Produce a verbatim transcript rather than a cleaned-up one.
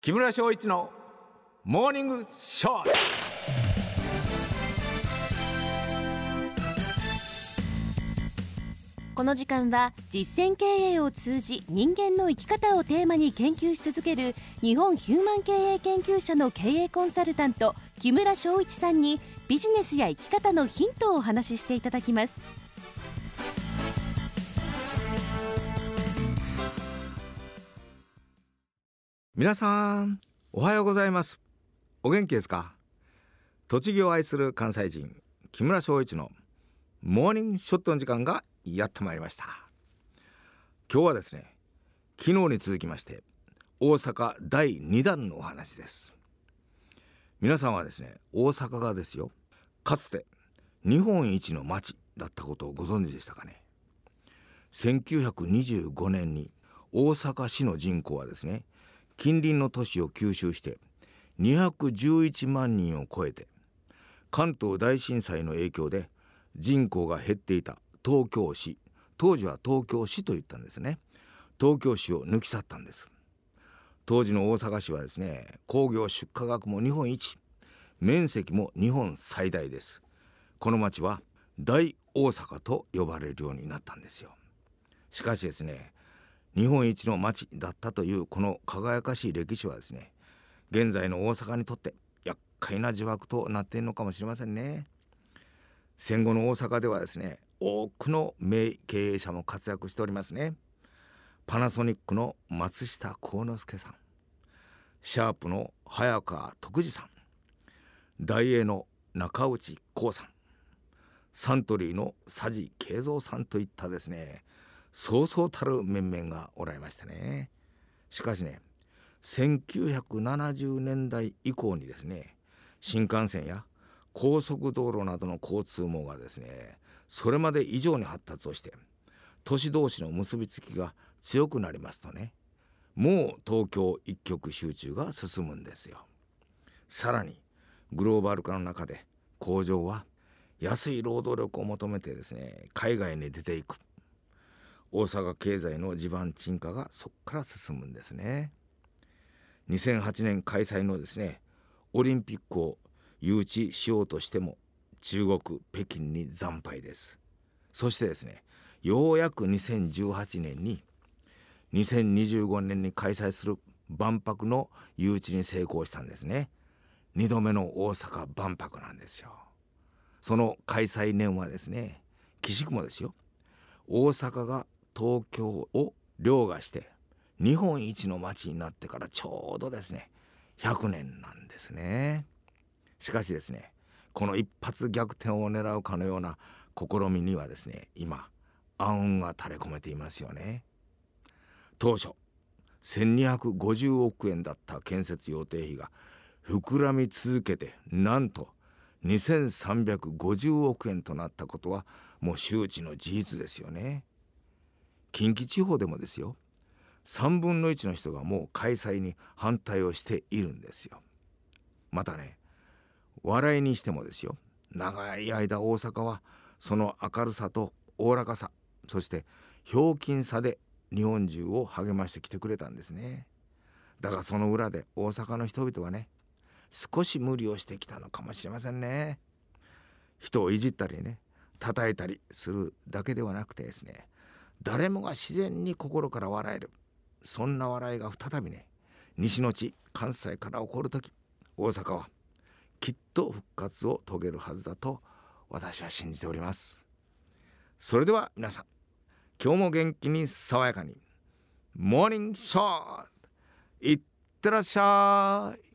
木村翔一のモーニングショー。 この時間は実践経営を通じ人間の生き方をテーマに研究し続ける日本ヒューマン経営研究者の経営コンサルタント木村翔一さんにビジネスや生き方のヒントをお話ししていただきます。 皆さんおはようございます。お元気ですか？栃木を愛する関西人木村翔一のモーニングショットの時間がやってまいりました。今日はですね、昨日に続きまして大阪だいにだんのお話です。皆さんはですね、大阪がですよ、かつて日本一の町だったことをご存知でしたかね。せんきゅうひゃくにじゅうごねんに大阪市の人口はですね、近隣の都市を吸収してにひゃくじゅういちまんにんを超えて、関東大震災の影響で人口が減っていた東京市、当時は東京市と言ったんですね。東京市を抜き去ったんです。当時の大阪市はですね、工業出荷額も日本一、面積も日本最大です。この町は大大阪と呼ばれるようになったんですよ。しかしですね、日本一の町だったというこの輝かしい歴史はですね、現在の大阪にとって厄介な呪縛となっているのかもしれませんね。戦後の大阪ではですね、多くの名経営者も活躍しておりますね。パナソニックの松下幸之助さん、シャープの早川徳次さん、ダイエーの中内幸さん、サントリーの佐治慶三さんといったですね、そうそうたる面々がおられましたね。しかしね、せんきゅうひゃくななじゅうねんだい以降にですね、新幹線や高速道路などの交通網がですね、それまで以上に発達をして、都市同士の結びつきが強くなりますとね、もう東京一極集中が進むんですよ。さらにグローバル化の中で工場は安い労働力を求めてですね、海外に出ていく。大阪経済の地盤沈下がそこから進むんですね。にせんはちねん開催のですね、オリンピックを誘致しようとしても中国北京に惨敗です。そしてですね、ようやくにせんじゅうはちねんににせんにじゅうごねんに開催する万博の誘致に成功したんですね。にどめの大阪万博なんですよ。その開催年はですね、奇しくもですよ、大阪が東京を凌駕して日本一の町になってからちょうどですねひゃくねんなんですね。しかしですね、この一発逆転を狙うかのような試みにはですね、今暗雲が垂れ込めていますよね。当初せんにひゃくごじゅうおくえんだった建設予定費が膨らみ続けて、なんとにせんさんびゃくごじゅうおくえんとなったことはもう周知の事実ですよね。近畿地方でもですよ、さんぶんのいちの人がもう開催に反対をしているんですよ。またね、笑いにしてもですよ、長い間大阪はその明るさとおおらかさ、そしてひょうきんさで日本中を励ましてきてくれたんですね。だがその裏で大阪の人々はね、少し無理をしてきたのかもしれませんね。人をいじったりね、叩いたりするだけではなくてですね、誰もが自然に心から笑える、そんな笑いが再びね、西の地関西から起こるとき、大阪はきっと復活を遂げるはずだと私は信じております。それでは皆さん、今日も元気に爽やかにモーニングショー、いってらっしゃい。